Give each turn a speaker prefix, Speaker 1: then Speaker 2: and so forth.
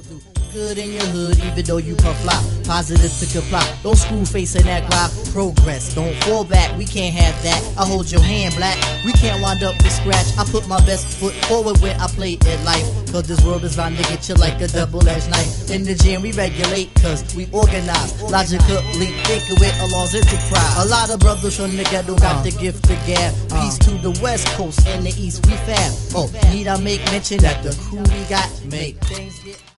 Speaker 1: do good in your hood, even though you puff flop. Positive to comply. Don't school face in that guap. Progress, don't fall back. We can't have that. I hold your hand, black. We can't wind up with scratch. I put my best foot forward when I play in life. Cause this world is bound to get you like a double-edged knife. In the gym we regulate, cause we organize. Logically thinking with a law's enterprise. A lot of brothers from the ghetto got the gift to gab. Peace to the west coast and the east we fab. Oh, need I make mention that the crew we got make things get